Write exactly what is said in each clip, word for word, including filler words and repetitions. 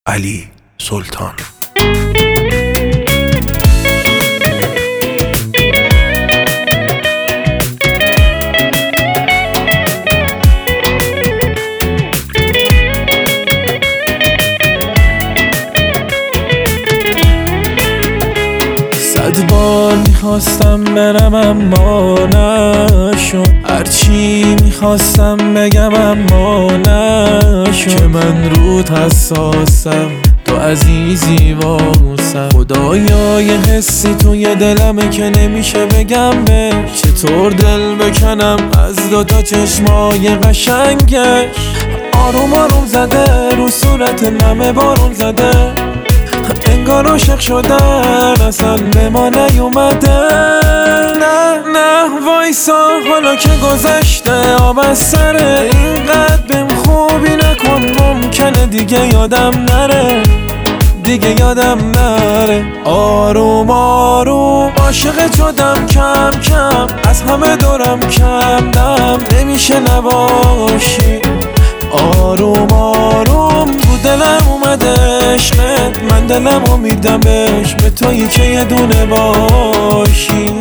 علی سلطان. صد بار میخواستم برم اما نشد، هرچی میخواستم بگم اما نشد، که من رود حساسم تو عزیزی واسم. خدایا یه حسی توی دلمه که نمیشه بگم به چطور دل بکنم از دوتا چشمای قشنگش. آروم آروم زده رو صورت نمه بارون زده، انگار عاشق شدن اصلا به ما نیومده. نه نه وایسا حالا که گذشته آب از سره، اینقدر بهم خوبی نکن ممکنه دیگه یادم نره، دیگه یادم نره. آروم آروم عاشقت شدم کم کم، از همه دورم کم دم نمیشه نباشی. آروم آروم تو دلم اومده عشقت، من دلمو میدم بهش به تویی که یه دونه باشی.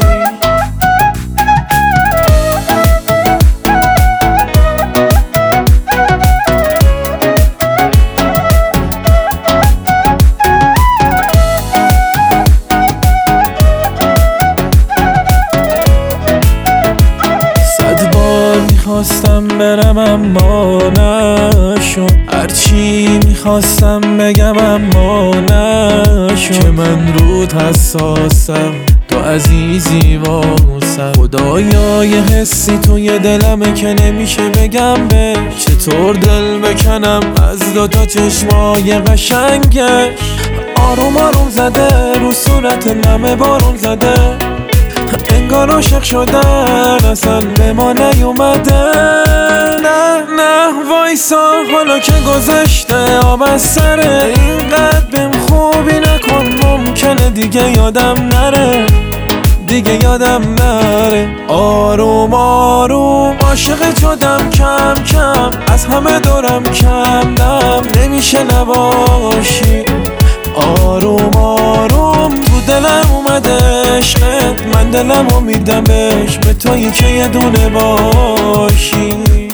صد بار میخواستم برم اما نشد، هرچی میخواستم بگم اما نشد، که من رود حساسم تو عزیزی واسم. خدایا یه حسی توی دلمه که نمیشه بگم به چطور دل بکنم از دوتا چشمای قشنگش. آروم آروم زده رو صورت نمه بارون زده، انگار عاشق شدن اصلا به ما نیومده. نه نه وایسا حالا که گذشته آب از سره، اینقدر بهم خوبی نکن ممکنه دیگه یادم نره، دیگه یادم نره. آروم آروم عاشقت شدم کم کم، از همه دورم کم دم نمیشه نباشی. آروم آروم تو دلم اومده عشقت، من دلمو میدم بهش به تویی که یه دونه باشی.